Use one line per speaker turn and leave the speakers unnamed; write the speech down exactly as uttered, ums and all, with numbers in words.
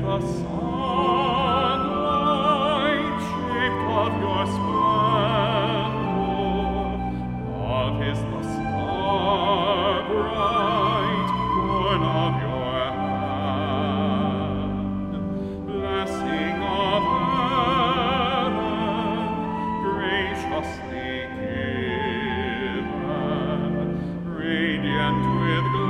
the sunlight shaped of your splendor. Love is the star bright, born of your hand. Blessing of heaven, graciously given, radiant with glory.